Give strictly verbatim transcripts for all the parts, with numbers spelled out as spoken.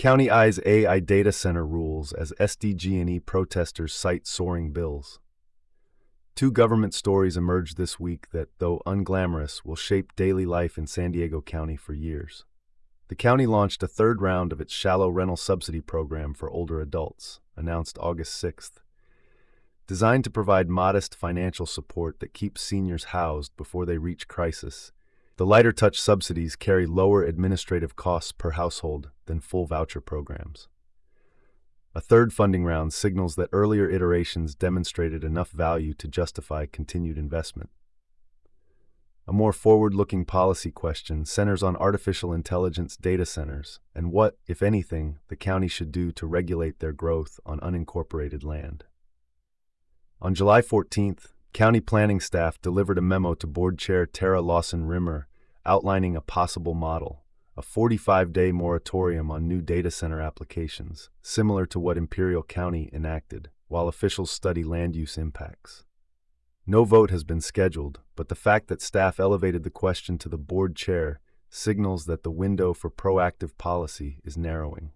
County eyes A I data center rules as S D G and E protesters cite soaring bills. Two government stories emerged this week that, though unglamorous, will shape daily life in San Diego County for years. The county launched a third round of its shallow rental subsidy program for older adults, announced August sixth. Designed to provide modest financial support that keeps seniors housed before they reach crisis, the lighter touch subsidies carry lower administrative costs per household than full voucher programs. A third funding round signals that earlier iterations demonstrated enough value to justify continued investment. A more forward-looking policy question centers on artificial intelligence data centers and what, if anything, the county should do to regulate their growth on unincorporated land. On July fourteenth, county planning staff delivered a memo to Board Chair Tara Lawson-Rimmer outlining a possible model, a forty-five day moratorium on new data center applications, similar to what Imperial County enacted, while officials study land use impacts. No vote has been scheduled, but the fact that staff elevated the question to the board chair signals that the window for proactive policy is narrowing.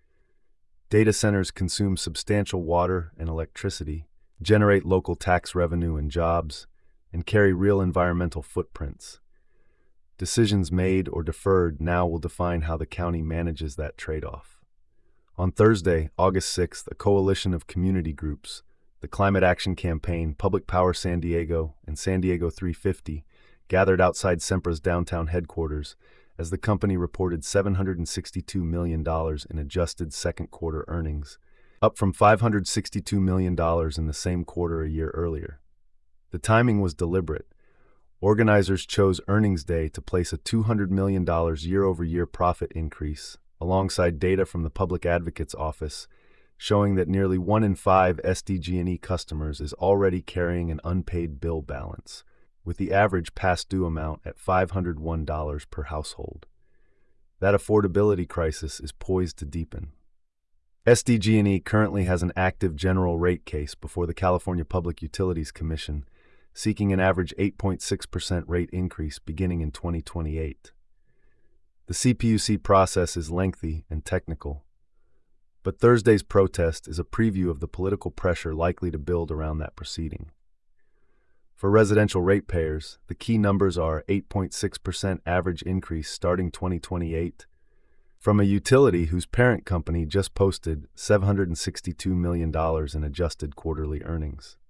Data centers consume substantial water and electricity, generate local tax revenue and jobs, and carry real environmental footprints. Decisions made or deferred now will define how the county manages that trade-off. On Thursday, August sixth, a coalition of community groups, the Climate Action Campaign, Public Power San Diego, and San Diego three fifty, gathered outside Sempra's downtown headquarters as the company reported seven hundred sixty-two million dollars in adjusted second quarter earnings, up from five hundred sixty-two million dollars in the same quarter a year earlier. The timing was deliberate. Organizers chose earnings day to place a two hundred million dollars year-over-year profit increase, alongside data from the Public Advocate's Office, showing that nearly one in five S D G and E customers is already carrying an unpaid bill balance, with the average past due amount at five hundred one dollars per household. That affordability crisis is poised to deepen. S D G and E currently has an active general rate case before the California Public Utilities Commission, seeking an average eight point six percent rate increase beginning in twenty twenty-eight. The C P U C process is lengthy and technical, but Thursday's protest is a preview of the political pressure likely to build around that proceeding. For residential ratepayers, the key numbers are eight point six percent average increase starting twenty twenty-eight, from a utility whose parent company just posted seven hundred sixty-two million dollars in adjusted quarterly earnings.